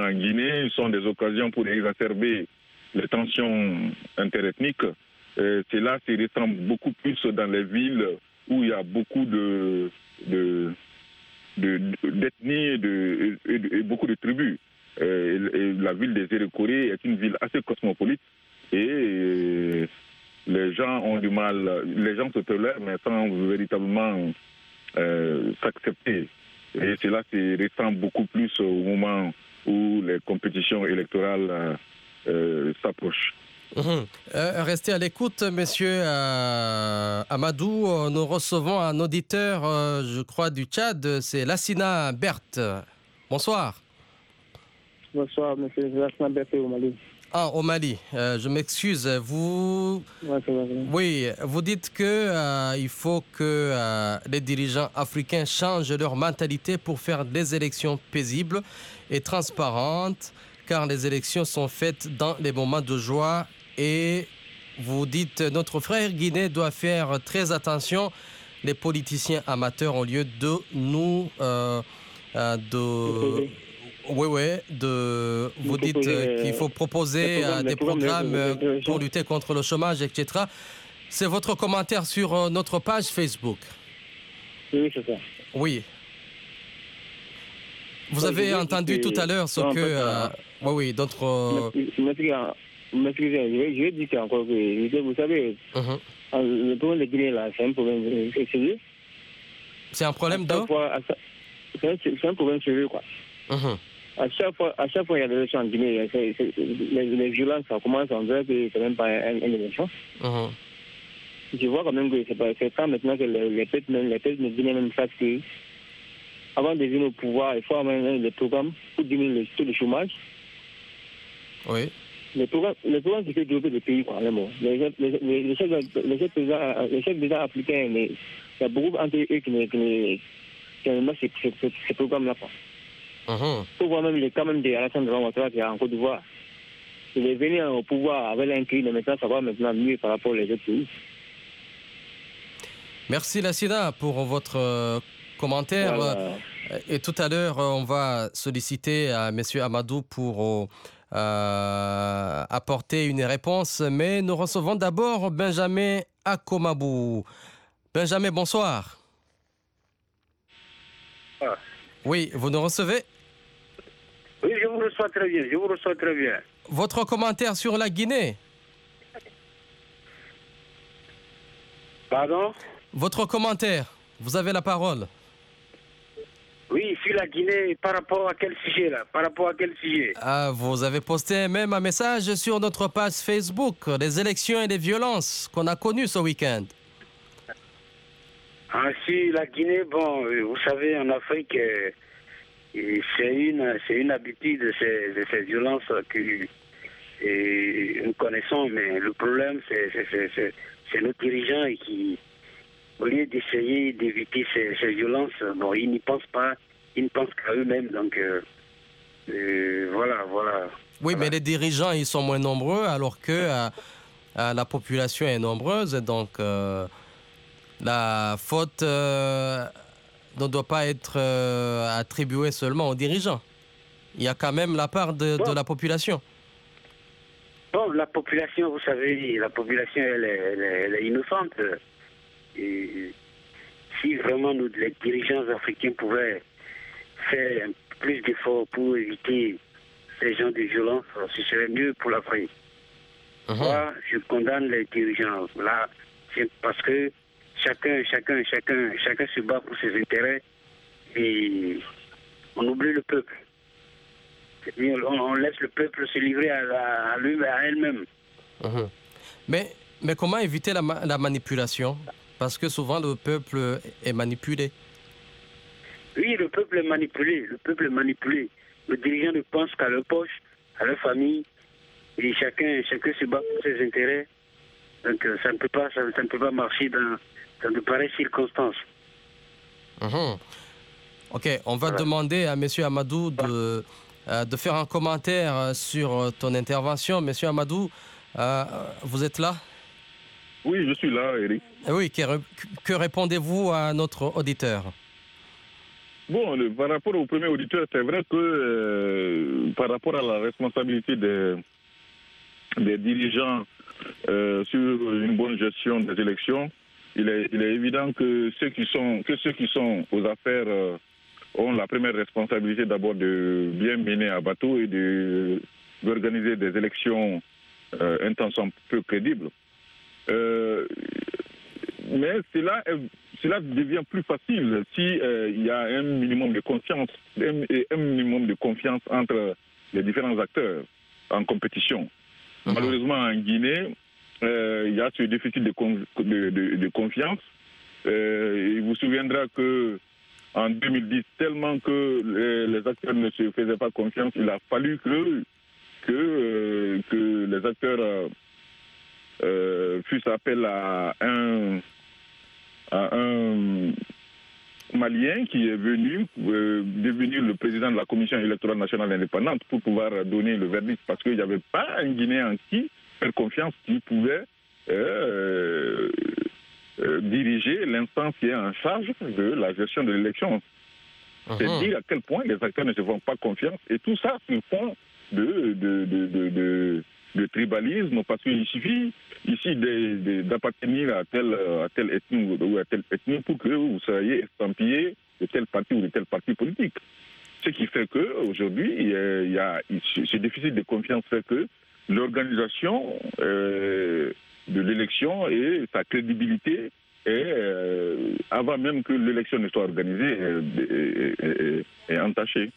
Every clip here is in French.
en Guinée sont des occasions pour exacerber les tensions interethniques. Cela se ressent beaucoup plus dans les villes où il y a beaucoup d'ethnies et beaucoup de tribus. Et la ville des Érékoré est une ville assez cosmopolite et les gens ont du mal, les gens se tolèrent mais sans véritablement s'accepter. Et cela se ressent beaucoup plus au moment où les compétitions électorales s'approchent. Restez à l'écoute, monsieur Amadou. Nous recevons un auditeur, je crois, du Tchad. C'est Lassina Berthe. Bonsoir. Bonsoir, monsieur Lassina Berthe au Mali. Ah, au Mali. Je m'excuse. Vous... Ouais, ça va bien. Oui, vous dites qu'il faut que les dirigeants africains changent leur mentalité pour faire des élections paisibles et transparentes, car les élections sont faites dans les moments de joie. Et vous dites, notre frère guinéen doit faire très attention, les politiciens amateurs, au lieu de nous... vous dites qu'il faut proposer des programmes pour lutter contre le chômage, etc. C'est votre commentaire sur notre page Facebook. Oui, c'est ça. Oui. Vous avez entendu tout à l'heure ce que... oui, d'autres... M'excusez, je vais dire encore que, vous savez, le problème de Guinée, là, c'est un problème sérieux. C'est un problème de... C'est un problème sérieux, quoi. À chaque fois, il y a des élections en Guinée, les violences, ça commence, on dirait que c'est même pas une élection. Je vois quand même que c'est temps maintenant que les peuples guinéens même savent que, avant de venir au pouvoir, il faut amener des programmes pour diminuer le taux de chômage. Oui. Les programmes qui fait développer le pays, quoi, les chefs d'État africains, il y a beaucoup d'entre eux qui aiment ces programmes-là, quoi. Pour voir même les cas même de Alassane Ouattara qui est en Côte d'Ivoire. Il est venu au pouvoir avec un cri, mais maintenant ça va maintenant mieux par rapport aux autres pays. Merci Lassina pour votre commentaire. Voilà. Et tout à l'heure, on va solliciter à M. Amadou pour apporter une réponse, mais nous recevons d'abord Benjamin Akomabou. Benjamin, bonsoir. Oui, vous nous recevez? Oui, je vous reçois très bien, Votre commentaire sur la Guinée? Pardon? Votre commentaire, vous avez la parole. Oui, sur la Guinée, par rapport à quel sujet là? Vous avez posté même un message sur notre page Facebook, les élections et les violences qu'on a connues ce week-end. Sur la Guinée, bon, vous savez, en Afrique, c'est une habitude de ces violences que nous connaissons, mais le problème, c'est nos dirigeants qui, au lieu d'essayer d'éviter ces violences, bon, ils n'y pensent pas, ils ne pensent qu'à eux-mêmes, donc voilà. Oui, mais les dirigeants, ils sont moins nombreux, alors que la population est nombreuse, donc la faute ne doit pas être attribuée seulement aux dirigeants. Il y a quand même la part de la population. Bon, la population, vous savez, elle est innocente. Et si vraiment les dirigeants africains pouvaient faire plus d'efforts pour éviter ces genres de violence, ce serait mieux pour l'Afrique. Moi, je condamne les dirigeants. Là, c'est parce que chacun se bat pour ses intérêts et on oublie le peuple. On laisse le peuple se livrer à elle-même. Mais comment éviter la manipulation? Parce que souvent le peuple est manipulé. Oui, le peuple est manipulé. Le dirigeant ne pense qu'à leur poche, à leur famille, et chacun se bat pour ses intérêts. Donc ça ne peut pas marcher dans de pareilles circonstances. Ok, on va demander à M. Amadou de faire un commentaire sur ton intervention. M. Amadou, vous êtes là? Oui, je suis là, Eric. Oui, que répondez-vous à notre auditeur? Bon, par rapport au premier auditeur, c'est vrai que par rapport à la responsabilité des dirigeants sur une bonne gestion des élections, il est évident que ceux qui sont aux affaires ont la première responsabilité d'abord de bien mener à bateau et d'organiser des élections un temps soit peu crédibles. Mais cela devient plus facile si il y a un minimum de confiance, un minimum de confiance entre les différents acteurs en compétition. Malheureusement, en Guinée, il y a ce déficit de confiance. Il vous souviendra que en 2010, tellement que les acteurs ne se faisaient pas confiance, il a fallu que les acteurs fussent appel à un Malien qui est venu devenir le président de la Commission électorale nationale indépendante pour pouvoir donner le verdict, parce qu'il n'y avait pas un Guinéen qui faire confiance, qui pouvait diriger l'instance qui est en charge de la gestion de l'élection. C'est dire à quel point les acteurs ne se font pas confiance, et tout ça sur fond de tribalisme, parce qu'il suffit ici d'appartenir à telle ethnie ou à telle ethnie pour que vous soyez estampillé de tel parti ou de tel parti politique. Ce qui fait qu'aujourd'hui, il y a ce déficit de confiance fait que l'organisation de l'élection et sa crédibilité avant même que l'élection ne soit organisée est entachée.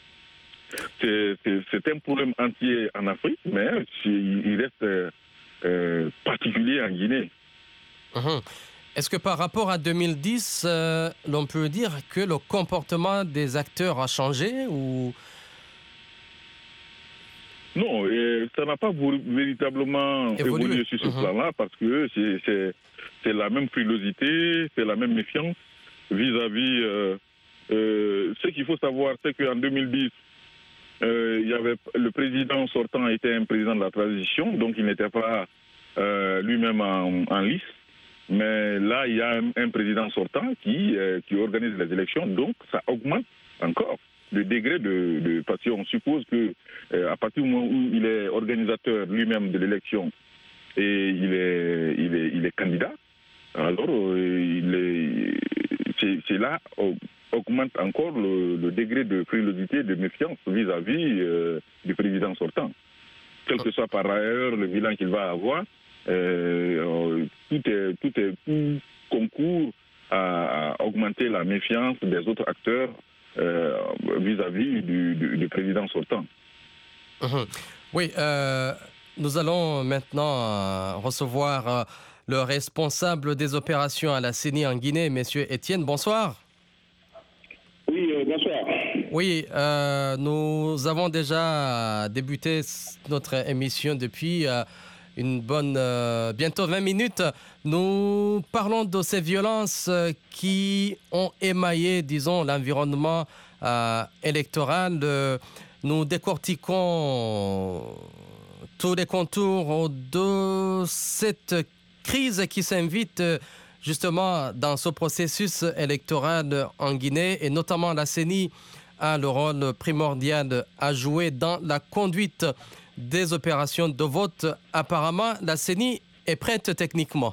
C'est un problème entier en Afrique, mais il reste particulier en Guinée. Est-ce que par rapport à 2010, l'on peut dire que le comportement des acteurs a changé ou... Non, ça n'a pas véritablement évolué sur ce plan-là, parce que c'est la même frilosité, c'est la même méfiance vis-à-vis... ce qu'il faut savoir, c'est qu'en 2010, le président sortant était un président de la transition, donc il n'était pas lui-même en lice. Mais là, il y a un président sortant qui organise les élections, donc ça augmente encore le degré parce qu'on suppose que à partir du moment où il est organisateur lui-même de l'élection et il est candidat, alors c'est là augmente encore le degré de frilosité, de méfiance vis-à-vis du président sortant. Quel que soit par ailleurs le bilan qu'il va avoir, tout concourt à augmenter la méfiance des autres acteurs vis-à-vis du président sortant. Oui, nous allons maintenant recevoir le responsable des opérations à la CENI en Guinée, M. Étienne. Bonsoir. Oui, bonsoir. Oui, nous avons déjà débuté notre émission depuis bientôt 20 minutes. Nous parlons de ces violences qui ont émaillé, disons, l'environnement électoral. Nous décortiquons tous les contours de cette crise qui s'invite justement dans ce processus électoral en Guinée, et notamment la CENI a le rôle primordial à jouer dans la conduite des opérations de vote. Apparemment, la CENI est prête techniquement.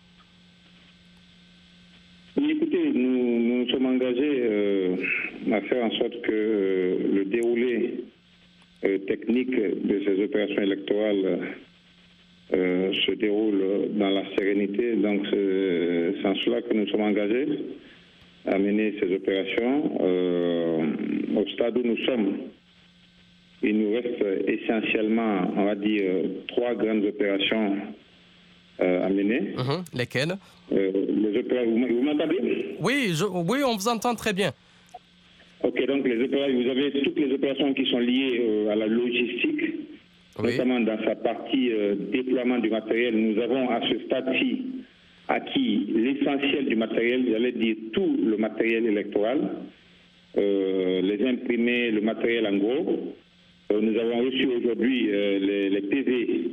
Oui, écoutez, nous sommes engagés à faire en sorte que le déroulé technique de ces opérations électorales se déroule dans la sérénité. Donc, c'est en cela que nous sommes engagés à mener ces opérations. Au stade où nous sommes, il nous reste essentiellement, on va dire, 3 grandes opérations à mener. Lesquelles? Vous m'entendez? Oui, on vous entend très bien. Ok, donc vous avez toutes les opérations qui sont liées à la logistique, notamment dans sa partie déploiement du matériel. Nous avons à ce stade-ci acquis l'essentiel du matériel, j'allais dire tout le matériel électoral, les imprimés, le matériel en gros. Nous avons reçu aujourd'hui les PV,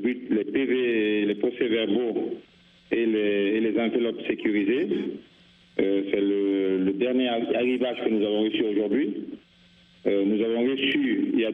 les procès-verbaux et les enveloppes sécurisées. c'est le dernier arrivage que nous avons reçu aujourd'hui. Nous avons reçu il y a